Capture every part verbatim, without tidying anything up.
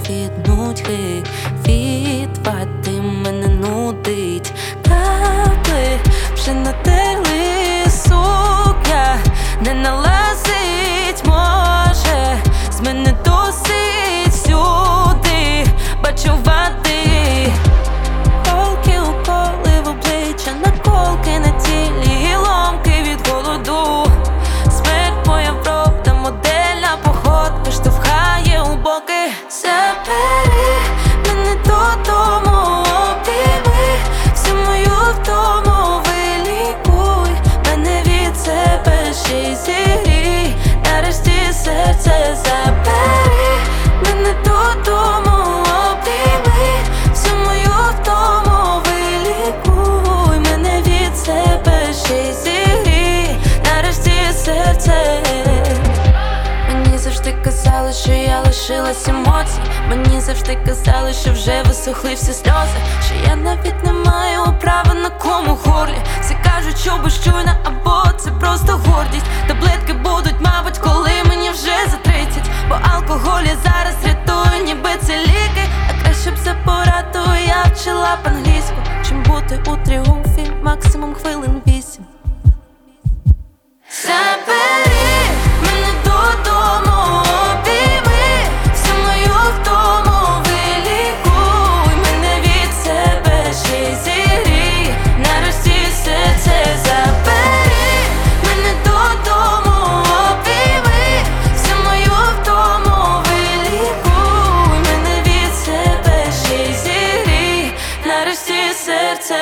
від нудьги, від вати мене нудить. Капли вже натерли, сукня не налазить, може, з мене досить сюди, бачу води. Колки, уколи в обличчя, наколки на тілі і ломки від голоду. Смерть моя правда, модельна походка штовхає у боки. Забери мене додому, обійми всю мою втому, вилікуй мене від себе, ще й зігрій нарешті серце. Забери мене додому, обійми всю мою втому, вилікуй мене від себе, ще й зігрій нарешті серце. Мені завжди казали, що я лишилась емоцій. Мені завжди казали, що вже висохли всі сльози, що я навіть не маю права на кому горлі. Всі кажуть, що безчуйна, або це просто гордість. Таблетки будуть, мабуть, коли мені вже за тридцять, бо алкоголь я зараз рятую, ніби це ліки. А краще б за порадою я вчила б англійську, чим бути у тріумфі максимум хвилин вісім. Забери мене додому, обійми всю мою втому, вилікуй мене від себе, ще й зігрій нарешті серце. Забери мене додому, обійми всю мою втому, вилікуй мене від себе, ще й зігрій нарешті серце.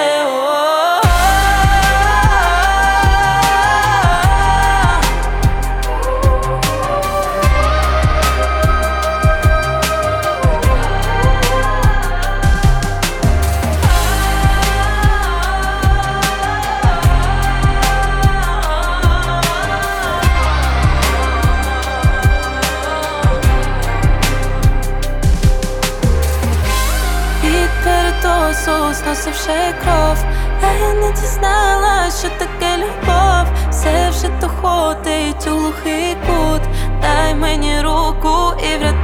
Зносивши кров, а я не дізналась, що таке любов. Все вже доходить у глухий кут. Дай мені руку і врятуй.